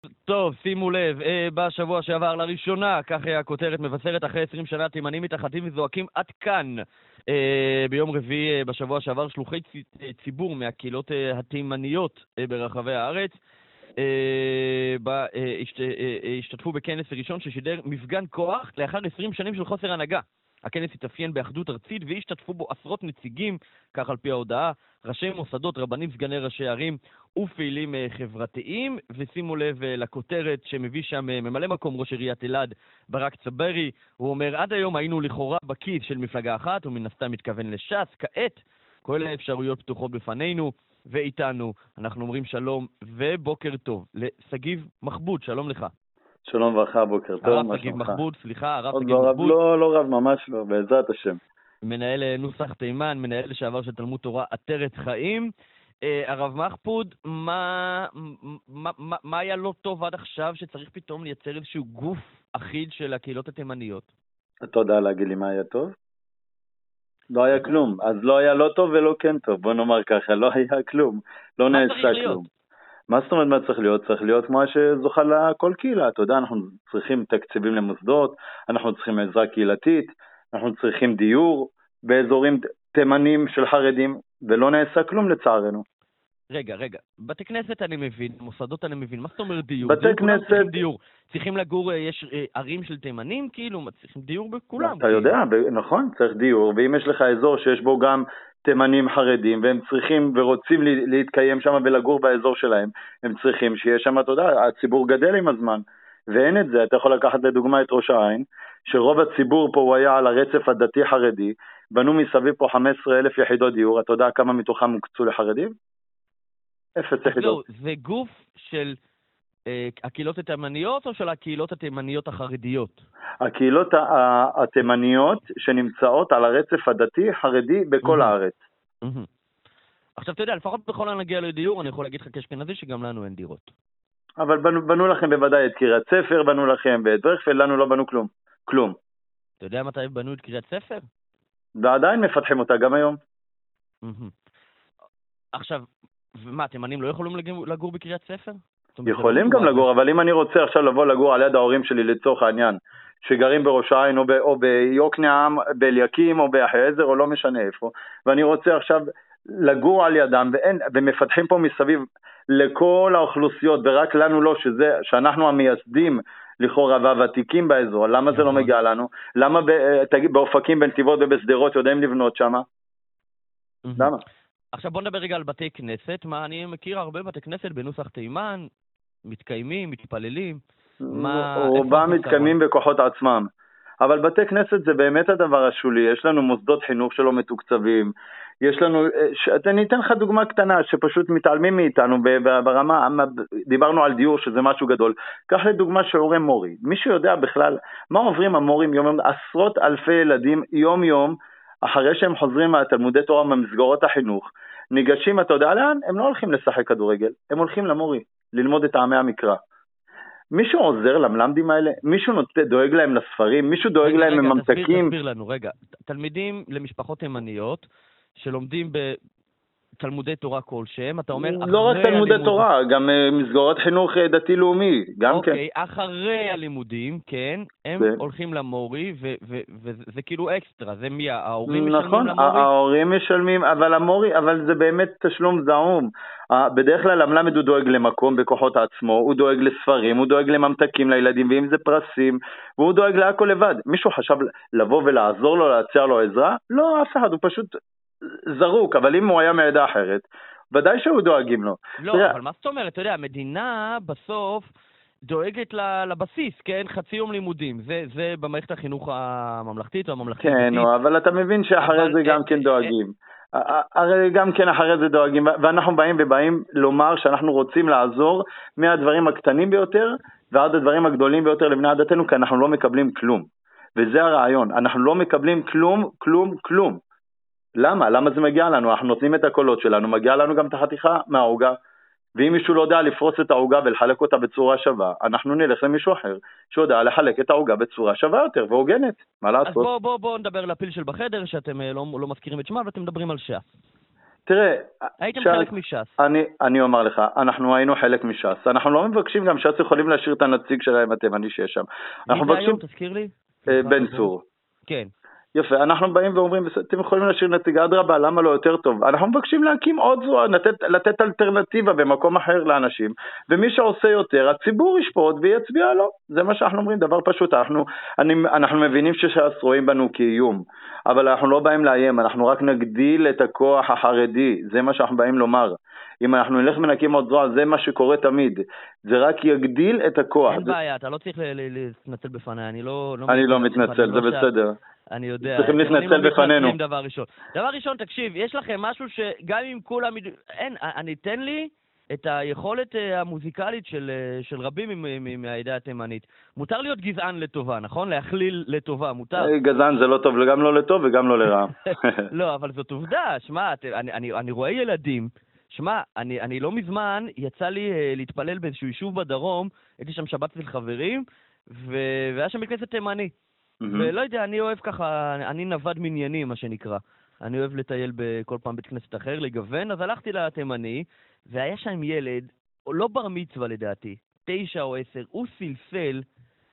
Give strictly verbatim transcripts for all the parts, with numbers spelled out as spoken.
טוב, שימו לב, אה, בשבוע שעבר לראשונה, כך הכותרת מבשרת, אחרי עשרים שנה תימנים מתאחדים וזועקים עד כאן. אה, ביום רביעי אה, בשבוע שעבר שלוחי צ... ציבור מהקהילות אה, התימניות אה, ברחבי הארץ אה, בה, אה, השת... אה, אה, השתתפו בכנס ראשון ששידר מפגן כוח לאחר עשרים שנים של חוסר הנהגה. הכנס התאפיין באחדות ארצית והשתתפו בו עשרות נציגים, כך על פי ההודעה, ראשי מוסדות, רבנים, סגני ראשי ערים ופעילים חברתיים. ושימו לב לכותרת שמביא שם ממלא מקום ראש עיריית אלעד ברק צברי. הוא אומר, עד היום היינו לכאורה בכיס של מפלגה אחת, ומן הסתם מתכוון לש"ס. כעת כל האפשרויות פתוחות בפנינו ואיתנו. אנחנו אומרים שלום ובוקר טוב לסגיב מחבוד. שלום לך. שלום וברכה, בוקר טוב. הרב סגיב מחבוד, סליחה, הרב סגיב מחבוד. לא, לא רב, ממש לא, בעזרת השם. מנהל נוסח תימן, מנהל לשעבר של תלמוד תורה עטרת חיים. הרב מחבוד, מה, מה, מה, מה היה לא טוב עד עכשיו שצריך פתאום לייצר איזשהו גוף אחיד של הקהילות התימניות? אתה יודע להגיד לי מה היה טוב? לא היה כלום. אז לא היה לא טוב ולא כן טוב. בוא נאמר ככה, לא היה כלום. לא נעשה כלום. מה זאת אומרת מה צריך להיות? צריך להיות כמו שזוכה לכל קהילה. אתה יודע, אנחנו צריכים תקציבים למוסדות, אנחנו צריכים עזרה קהילתית, אנחנו צריכים דיור באזורים תימנים של חרדים, ולא נעשה כלום לצערנו. רגע, רגע. בתי כנסת אני מבין, מוסדות אני מבין. מה זאת אומרת דיור? בתי דיור, כנסת... צריכים דיור. צריכים לגור, יש ערים של תימנים כאילו, צריכים דיור בכולם. אתה יודע, נכון, צריך דיור, ואם יש לך אזור שיש בו גם תימנים חרדים, והם צריכים ורוצים להתקיים שם ולגור באזור שלהם, הם צריכים שיש שם, אתה יודע, הציבור גדל עם הזמן, ואין את זה. אתה יכול לקחת לדוגמה את ראש העין, שרוב הציבור פה הוא היה על הרצף הדתי חרדי, בנו מסביב פה חמישה עשר אלף יחידות דיור. אתה יודע כמה מתוכם הוקצו לחרדים? אפס יחידות. לא, זה גוף של אה, הקהילות התימניות או של הקהילות התימניות החרדיות? הקהילות התימניות שנמצאות על הרצף הדתי חרדי בכל הארץ. עכשיו אתה יודע, לפחות בכל הנגיע לדיור, אני יכול להגיד לך כאשכנזי שגם לנו אין דירות. אבל בנו, בנו לכם בוודאי את קריית ספר, בנו לכם ואת ברכפל, לנו לא בנו כלום. כלום. אתה יודע מתי בנו את קריית ספר? ועדיין מפתחים אותה גם היום. עכשיו, ומה, תימנים לא יכולים לגור בקריית ספר? יכולים גם לגור, אבל אם אני רוצה עכשיו לבוא לגור על יד ההורים שלי לצורך העניין, שגרים בראש העין או, ב, או ביוקנעם, באליקים או באחיעזר או לא משנה איפה, ואני רוצה עכשיו לגור על ידם, ואין, ומפתחים פה מסביב לכל האוכלוסיות, ורק לנו לא, שזה, שאנחנו המייסדים לכאורה והוותיקים באזור. למה זה לא מגיע לנו? למה באופקים, בנתיבות ובסדרות יודעים לבנות שם? למה? עכשיו בוא נדבר רגע על בתי כנסת. מה, אני מכיר הרבה בתי כנסת בנוסח תימן, מתקיימים, מתפללים. רובם מתקיימים בכוחות עצמם. אבל בתי כנסת זה באמת הדבר השולי. יש לנו מוסדות חינוך שלא מתוקצבים. יש לנו, אני אתן לך דוגמה קטנה שפשוט מתעלמים מאיתנו ברמה, דיברנו על דיור שזה משהו גדול. קח לדוגמה שיעורי מורי. מי שיודע בכלל מה עוברים המורים יום יום, עשרות אלפי ילדים יום יום, אחרי שהם חוזרים מהתלמודי תורה ממסגרות החינוך, ניגשים, אתה יודע לאן? הם לא הולכים לשחק כדורגל, הם הולכים למורי, ללמוד את טעמי המקרא. מישהו עוזר למלמדים האלה? מישהו נוטה, דואג להם לספרים? מישהו דואג להם מממתקים? תסביר, תסביר לנו, רגע. תלמידים למשפחות תימניות שלומדים בתלמודי תורה כלשהם, אתה אומר... לא רק תלמודי תורה, גם מסגרות חינוך דתי-לאומי, גם כן. אוקיי, אחרי הלימודים, כן, הם הולכים למורי, וזה כאילו אקסטרה, זה מי? ההורים משלמים למורי? נכון, ההורים משלמים, אבל המורי, אבל זה באמת תשלום זעום. בדרך כלל המלמד הוא דואג למקום בכוחות עצמו, הוא דואג לספרים, הוא דואג לממתקים לילדים, ואם זה פרסים, והוא דואג להכל לבד. מישהו חשב לבוא ולעזור לו, להציע לו עזרה? לא, אף אחד, הוא פשוט זרוק, אבל אם הוא היה מעדה אחרת, ודאי שהוא דואגים לו. לא, אבל מה זאת אומרת? אתה יודע, המדינה בסוף דואגת לבסיס, כן? חצי יום לימודים. זה, זה במערכת החינוך הממלכתית או הממלכתית. כן, אבל אתה מבין שאחרי זה גם כן דואגים. הרי גם כן אחרי זה דואגים, ואנחנו באים ובאים לומר שאנחנו רוצים לעזור מהדברים הקטנים ביותר ועד הדברים הגדולים ביותר לבני עדתנו, כי אנחנו לא מקבלים כלום. וזה הרעיון, אנחנו לא מקבלים כלום, כלום, כלום. למה? למה זה מגיע לנו? אנחנו נותנים את הקולות שלנו, מגיע לנו גם את החתיכה מהעוגה, ואם מישהו לא יודע לפרוס את העוגה ולחלק אותה בצורה שווה, אנחנו נלך למישהו אחר שיודע לחלק את העוגה בצורה שווה יותר והוגנת. מה לעשות? אז בואו בוא, בוא נדבר לפיל של בחדר, שאתם לא, לא מזכירים את שמה, ואתם מדברים על ש"ס. תראה, הייתם חלק מש"ס. אני, אני אומר לך, אנחנו היינו חלק מש"ס. אנחנו לא מבקשים, גם ש"ס יכולים להשאיר את הנציג שלהם התימני שיש שם. מי זה היום? תזכיר לי? בן צור. כן. יפה, אנחנו באים ואומרים, אתם יכולים להשאיר נציג, אדרבה, למה לא יותר טוב? אנחנו מבקשים להקים עוד זרוע, לתת, לתת אלטרנטיבה במקום אחר לאנשים, ומי שעושה יותר, הציבור ישפוט ויצביע לו. זה מה שאנחנו אומרים, דבר פשוט. אנחנו, אני, אנחנו מבינים שש"ס רואים בנו כאיום, אבל אנחנו לא באים לאיים, אנחנו רק נגדיל את הכוח החרדי, זה מה שאנחנו באים לומר. אם אנחנו נלך ונקים עוד זרוע, זה מה שקורה תמיד. זה רק יגדיל את הכוח. אין בעיה, אתה לא צריך להתנצל בפניי, אני לא... אני לא מתנצל, זה בסדר. אני יודע. צריכים להתנצל בפנינו. דבר ראשון. דבר ראשון, תקשיב, יש לכם משהו שגם אם כולם... אין, אני אתן לי את היכולת המוזיקלית של, של רבים מהעדה התימנית. מותר להיות גזען לטובה, נכון? להכליל לטובה, מותר. גזען זה לא טוב, גם לא לטוב וגם לא לרע. לא, אבל זאת עובדה, שמע, אני, אני, אני רואה ילדים, שמע, אני, אני לא מזמן, יצא לי להתפלל באיזשהו יישוב בדרום, הייתי שם שבת אצל חברים, והיה שם בכנסת תימני. ולא יודע, אני אוהב ככה, אני נווד מניינים, מה שנקרא. אני אוהב לטייל בכל פעם בית כנסת אחר, לגוון, אז הלכתי לתימני, והיה שם ילד, לא בר מצווה לדעתי, תשע או עשר, הוא סלסל,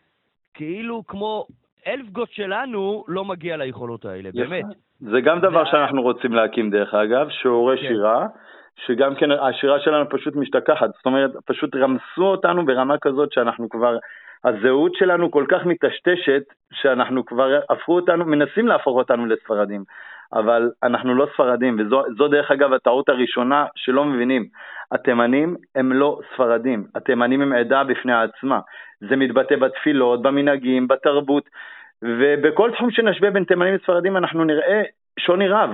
כאילו כמו אלף גות שלנו, לא מגיע ליכולות האלה, באמת. זה גם דבר שאנחנו רוצים להקים דרך אגב, שיעורי שירה, שגם כן השירה שלנו פשוט משתכחת, זאת אומרת, פשוט רמסו אותנו ברמה כזאת שאנחנו כבר... הזהות שלנו כל כך מטשטשת, שאנחנו כבר הפכו אותנו, מנסים להפוך אותנו לספרדים, אבל אנחנו לא ספרדים, וזו דרך אגב הטעות הראשונה שלא מבינים. התימנים הם לא ספרדים, התימנים הם עדה בפני עצמה, זה מתבטא בתפילות, במנהגים, בתרבות, ובכל תחום שנשווה בין תימנים וספרדים אנחנו נראה שוני רב,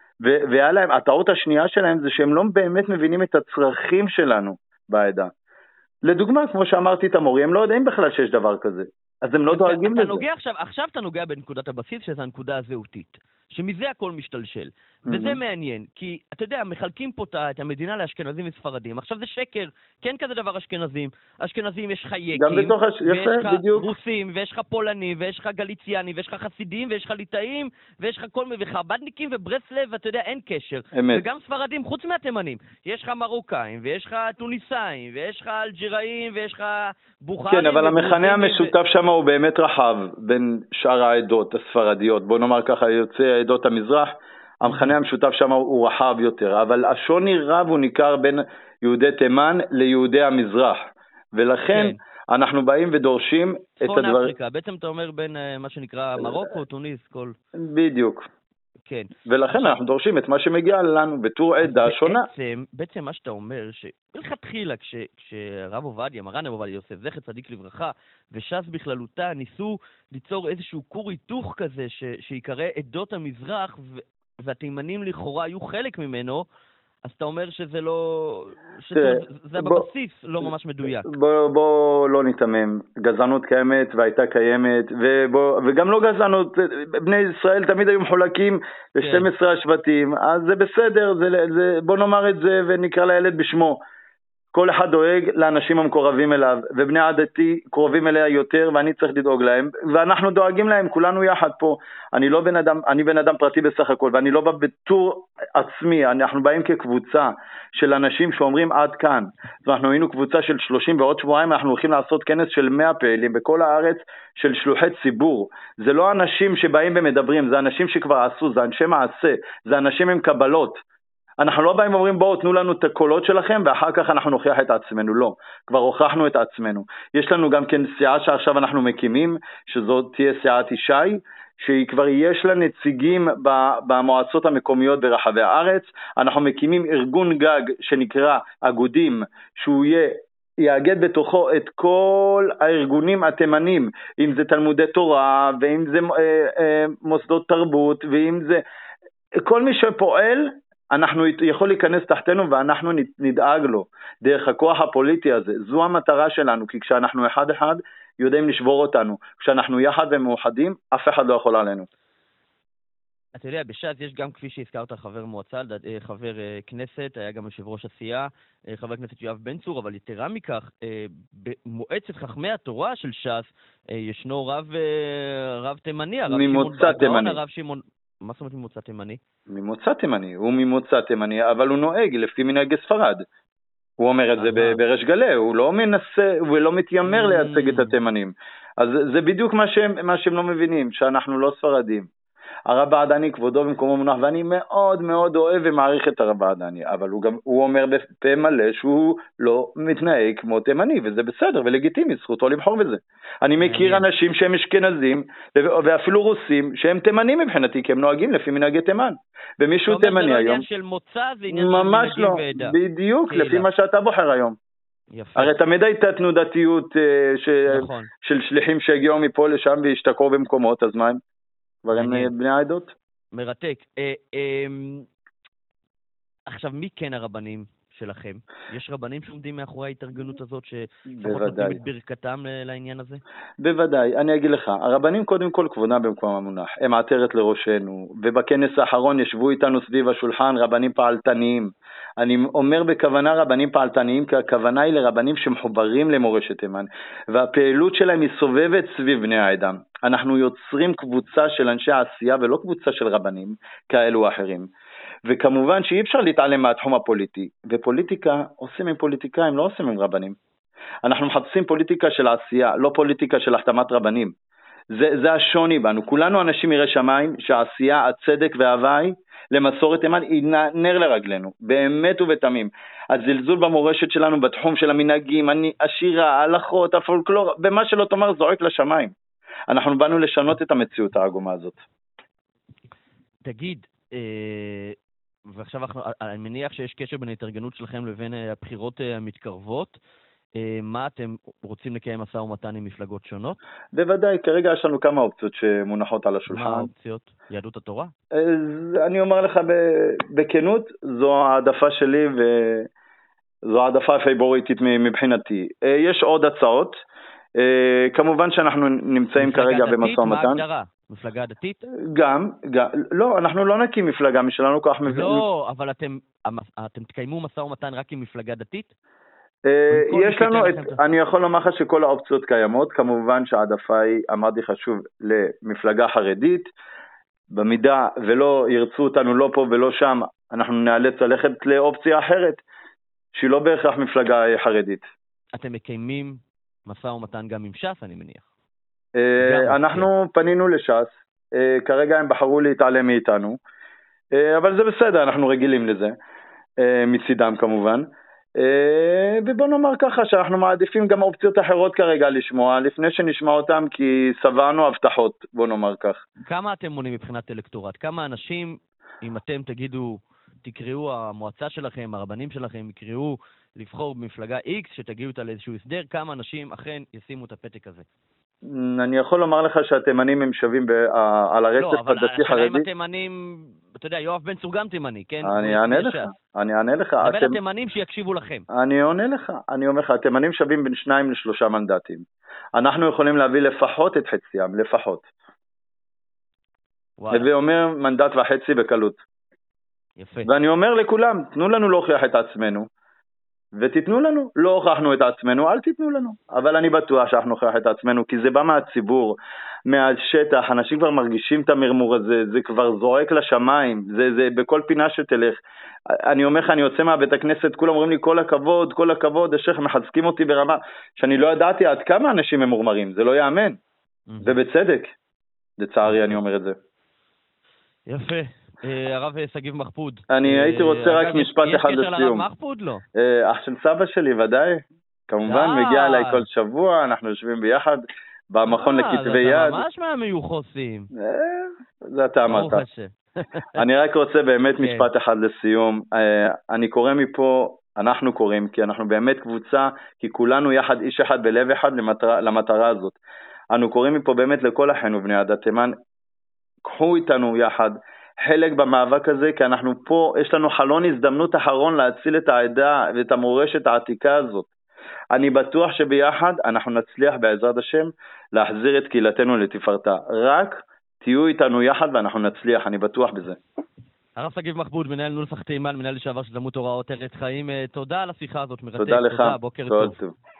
ועליהם, הטעות השנייה שלהם זה שהם לא באמת מבינים את הצרכים שלנו בעדה. לדוגמה, כמו שאמרתי את המורי, הם לא יודעים בכלל שיש דבר כזה, אז הם לא דואגים לזה. נוגע עכשיו, עכשיו אתה נוגע בנקודת הבסיס, שזו הנקודה הזהותית, שמזה הכל משתלשל. וזה מעניין, כי אתה יודע, מחלקים פה את המדינה לאשכנזים וספרדים. עכשיו זה שקר, כן כזה דבר אשכנזים. אשכנזים יש לך יקים, ויש לך רוסים, ויש לך פולנים, ויש לך גליציאנים, ויש לך חסידים, ויש לך ליטאים, ויש לך כל מיני חב"דניקים וברסלב, ואתה יודע, אין קשר. וגם ספרדים, חוץ מהתימנים. יש לך מרוקאים, ויש לך טוניסאים, ויש לך אלג'יראים, ויש לך בוכרים. כן, אבל המכנה המשותף שם הוא באמת רחב בין שאר העדות הספרדיות. בוא נאמר ככה, יוצא עדות המזרח, המכנה המשותף שם הוא רחב יותר, אבל השוני רב הוא ניכר בין יהודי תימן ליהודי המזרח, ולכן כן. אנחנו באים ודורשים את הדבר... צפון אפריקה, בעצם אתה אומר בין מה שנקרא מרוקו, טוניס, כל... בדיוק. כן. ולכן אנחנו דורשים את מה שמגיע לנו בתור עדה שונה. בעצם, בעצם מה שאתה אומר, שבלכתחילה כש, כשרב עובדיה, מרן רב עובדיה יוסף, זכר צדיק לברכה, וש"ס בכללותה, ניסו ליצור איזשהו כור היתוך כזה, ש, שיקרא עדות המזרח, ו, והתימנים לכאורה היו חלק ממנו, אז אתה אומר שזה לא... שזה, זה בבסיס לא ממש מדויק. בוא, בוא לא נתמם. גזענות קיימת והייתה קיימת, ובוא, וגם לא גזענות. בני ישראל תמיד היו מחולקים ל-שנים עשר השבטים, אז זה בסדר, זה, זה, בוא נאמר את זה ונקרא לילד בשמו. כל אחד דואג לאנשים המקורבים אליו, ובני עדתי קרובים אליה יותר, ואני צריך לדאוג להם, ואנחנו דואגים להם, כולנו יחד פה. אני לא בן אדם, אני בן אדם פרטי בסך הכל, ואני לא בא בטור עצמי, אנחנו באים כקבוצה של אנשים שאומרים עד כאן. אז אנחנו היינו קבוצה של שלושים, ועוד שבועיים אנחנו הולכים לעשות כנס של מאה פעילים בכל הארץ של שלוחי ציבור. זה לא אנשים שבאים ומדברים, זה אנשים שכבר עשו, זה אנשי מעשה, זה אנשים עם קבלות. אנחנו לא באים ואומרים בואו תנו לנו את הקולות שלכם ואחר כך אנחנו נוכיח את עצמנו, לא, כבר הוכחנו את עצמנו. יש לנו גם כן סיעה שעכשיו אנחנו מקימים, שזאת תהיה סיעת ישי, שהיא כבר יש לה נציגים במועצות המקומיות ברחבי הארץ. אנחנו מקימים ארגון גג שנקרא אגודים, שהוא יהיה יאגד בתוכו את כל הארגונים התימנים, אם זה תלמודי תורה ואם זה אה, אה, מוסדות תרבות ואם זה כל מי שפועל, אנחנו יכול להיכנס תחתנו ואנחנו נדאג לו דרך הכוח הפוליטי הזה. זו המטרה שלנו, כי כשאנחנו אחד אחד יודעים לשבור אותנו, כשאנחנו יחד ומאוחדים אף אחד לא יכול עלינו. אתה יודע, בש"ס יש גם, כפי שהזכרת, חבר מועצה, חבר כנסת, היה גם יושב ראש הסיעה, חבר כנסת יואב בן צור, אבל יתרה מכך, במועצת חכמי התורה של ש"ס ישנו רב, רב תימני, הרב ממוצא תימני. הרב שמעון מה זאת אומרת ממוצא תימני? ממוצא תימני, הוא ממוצא תימני, אבל הוא נוהג לפי מנהגי ספרד. הוא אומר את זה בריש גלי, הוא לא מנסה, הוא לא מתיימר לייצג את התימנים. אז זה בדיוק מה שהם, מה שהם לא מבינים, שאנחנו לא ספרדים. הרב בעדני כבודו במקומו מונח, ואני מאוד מאוד אוהב ומעריך את הרב בעדני, אבל הוא גם, הוא אומר בפה מלא שהוא לא מתנהג כמו תימני, וזה בסדר ולגיטימי, זכותו לבחור בזה. אני מכיר אנשים שהם אשכנזים, ואפילו רוסים, שהם תימנים מבחינתי, כי הם נוהגים לפי מנהגי תימן. ומישהו תימני היום... זה לא עניין של מוצא, זה עניין של מנהגים ועדה. בדיוק, לפי מה שאתה בוחר היום. יפה. הרי תמיד הייתה תנודתיות של שליחים שהגיעו מפה לשם והשתקעו במקומות, אז מה הם? כבר הם בני העדות? מרתק. אה, אה, עכשיו, מי כן הרבנים שלכם? יש רבנים שעומדים מאחורי ההתארגנות הזאת, שפחות נותנים את ברכתם לעניין הזה? בוודאי. אני אגיד לך, הרבנים קודם כל כבודם במקום המונח. הם עטרת לראשנו, ובכנס האחרון ישבו איתנו סביב השולחן רבנים פעלתניים. אני אומר בכוונה רבנים פעלתניים, כי הכוונה היא לרבנים שמחוברים למורשת תימן, והפעילות שלהם היא סובבת סביב בני העדה. אנחנו יוצרים קבוצה של אנשי עשייה ולא קבוצה של רבנים כאלו או אחרים. וכמובן שאי אפשר להתעלם מהתחום הפוליטי, ופוליטיקה עושים עם פוליטיקאים, לא עושים עם רבנים. אנחנו מחפשים פוליטיקה של עשייה, לא פוליטיקה של החתמת רבנים. זה, זה השוני בנו. כולנו אנשים יראי שמיים, שהעשייה, הצדק וההוואי למסורת תימן היא נר לרגלנו, באמת ובתמים. הזלזול במורשת שלנו בתחום של המנהגים, השירה, ההלכות, הפולקלור, במה שלא תאמר זועק לשמיים. אנחנו באנו לשנות את המציאות העגומה הזאת. תגיד, אה, ועכשיו אני מניח שיש קשר בין ההתארגנות שלכם לבין הבחירות המתקרבות, אה, מה אתם רוצים לקיים משא ומתן עם מפלגות שונות? בוודאי, כרגע יש לנו כמה אופציות שמונחות על השולחן. מה האופציות? יהדות התורה? אני אומר לך בכנות, זו העדפה שלי וזו העדפה הפייבוריטית מבחינתי. יש עוד הצעות, כמובן שאנחנו נמצאים כרגע במשא ומתן. מה הגדרה? מפלגה דתית? גם, גם, לא, אנחנו לא נקים מפלגה משלנו כך מפלגה. לא, אבל אתם, אתם תקיימו משא ומתן רק עם מפלגה דתית? יש לנו, את, אני יכול לומר לך שכל האופציות קיימות, כמובן שהעדפה היא, אמרתי חשוב, למפלגה חרדית, במידה ולא ירצו אותנו לא פה ולא שם, אנחנו נאלץ ללכת לאופציה אחרת, שהיא לא בהכרח מפלגה חרדית. אתם מקיימים משא ומתן גם עם ש"ס, אני מניח? אנחנו פנינו לש"ס, כרגע הם בחרו להתעלם מאיתנו, אבל זה בסדר, אנחנו רגילים לזה, מצידם כמובן, ובוא נאמר ככה שאנחנו מעדיפים גם אופציות אחרות כרגע לשמוע, לפני שנשמע אותם, כי סברנו הבטחות, בוא נאמר כך. כמה אתם מונים מבחינת אלקטורט? כמה אנשים, אם אתם תגידו, תקראו המועצה שלכם, הרבנים שלכם, יקראו לבחור במפלגה X, שתגיעו אותה לאיזשהו הסדר, כמה אנשים אכן ישימו את הפתק הזה? אני יכול לומר לך שהתימנים הם שווים על הרצף הדתי חרדי. לא, אבל השאלה אם התימנים, אתה יודע, יואב בן צור גם תימני, כן? אני אענה לך, אני אענה לך. זה בין התימנים שיקשיבו לכם. אני עונה לך, אני אומר לך, התימנים שווים בין שניים לשלושה מנדטים. אנחנו יכולים להביא לפחות את חציים, לפחות. הווי אומר מנדט וחצי בקלות. יפה. ואני אומר לכולם, תנו לנו להוכיח את עצמנו. ותיתנו לנו, לא הוכחנו את עצמנו, אל תיתנו לנו. אבל אני בטוח שאנחנו נוכיח את עצמנו, כי זה בא מהציבור, מהשטח, אנשים כבר מרגישים את המרמור הזה, זה כבר זועק לשמיים, זה, זה בכל פינה שתלך. אני אומר לך, אני יוצא מהבית הכנסת, כולם אומרים לי כל הכבוד, כל הכבוד, השייך מחזקים אותי ברמה, שאני לא ידעתי עד כמה אנשים ממורמרים, זה לא יאמן. ובצדק, לצערי אני אומר את זה. יפה. הרב סגיב מחפוד. אני הייתי רוצה רק משפט אחד לסיום. יש קשר לרב מחפוד? לא. אח של סבא שלי ודאי, כמובן מגיע אליי כל שבוע, אנחנו יושבים ביחד במכון לכתבי יד. אתה ממש מהמיוחסים. זה אתה אמרת. אני רק רוצה באמת משפט אחד לסיום. אני קורא מפה, אנחנו קוראים, כי אנחנו באמת קבוצה, כי כולנו יחד, איש אחד בלב אחד למטרה הזאת. אנו קוראים מפה באמת לכל אחינו בני עדת תימן, קחו איתנו יחד, חלק במאבק הזה, כי אנחנו פה, יש לנו חלון הזדמנות אחרון להציל את העדה ואת המורשת העתיקה הזאת. אני בטוח שביחד אנחנו נצליח בעזרת השם להחזיר את קהילתנו לתפארתה. רק תהיו איתנו יחד ואנחנו נצליח, אני בטוח בזה. הרב סגיב מחפוד, מנהל נוסח תימן, מנהל לשעבר של תלמוד תורה ארץ חיים, תודה על השיחה הזאת, מרתק. תודה לך. תודה, בוקר טוב. טוב.